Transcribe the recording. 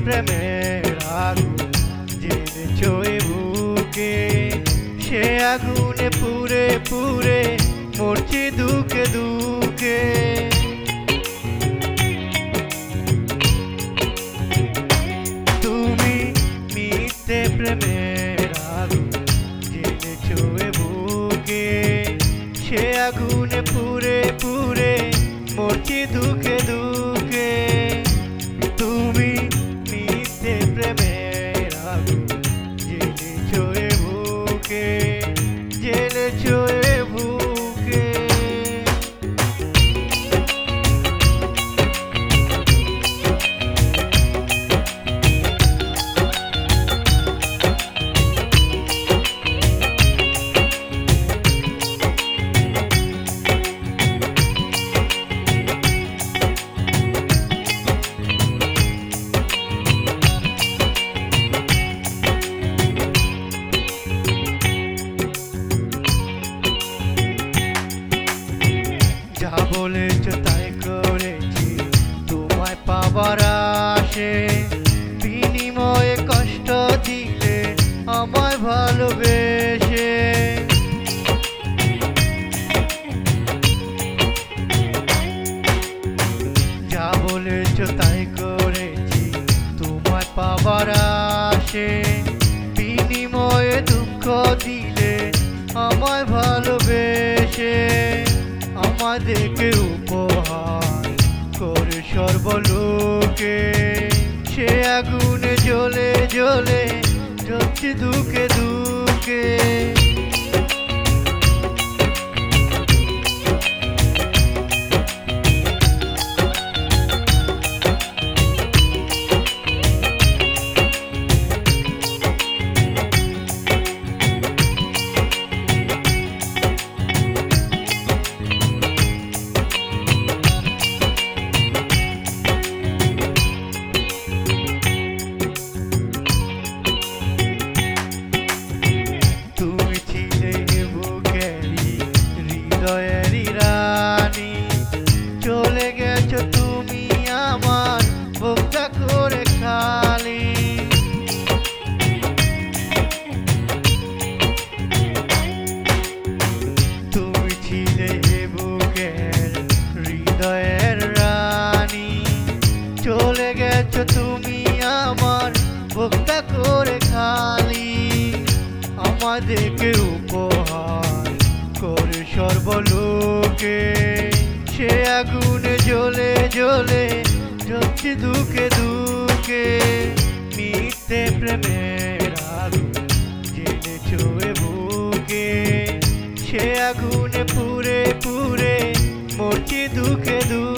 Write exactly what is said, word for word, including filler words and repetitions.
প্রেমের আগুন জ্বেলেছো এ বুকে, সে আগুনে পুড়ে পুড়ে মরছি দুঃখে দুঃখে। তুমি মিথ্যে প্রেমের আগুন জ্বেলেছো এ বুকে, সে আগুনে পুড়ে পুড়ে মরছি দুঃখে দুঃখে। তুমি মিথ্যে প্রেমের আগুন জ্বেলেছো এ বুকে, জ্বেলেছো এ বুকে। যা বলেছো তাই করেছি তোমায় পাবার আশে, বিনিময়ে কষ্ট দিলে আমায় ভালোবেসে। যা বলেছো তাই করেছি তোমায় পাবার আশে, বিনিময়ে দুঃখ দিলে আমায় ভালোবেসে। আমাদেরকে উপহার করে সর্বলোকে, সে আগুনে জ্বলে জ্বলে জ্বলছি দুঃখে দুঃখে। হৃদয়েরই রানী, চলে গেছো তুমি আমার বুকটা করে খালি। তুমি ছিলে বুকের হৃদয়ের রানী, চলে গেছো তুমি আমার বুকটা করে খালি। আমাদেরকে উপহার করে সর্বলোকে, সে আগুনে জ্বলে জ্বলে জ্বলছি দুঃখে দুঃখে। মিথ্যে প্রেমের আগুন জ্বেলেছো এ বুকে, সে আগুনে পুড়ে পুড়ে মরছি দুঃখে দুঃখে।